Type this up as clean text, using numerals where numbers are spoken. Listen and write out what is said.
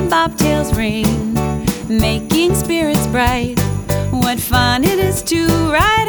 bobtails ring, making spirits bright. What fun it is to ride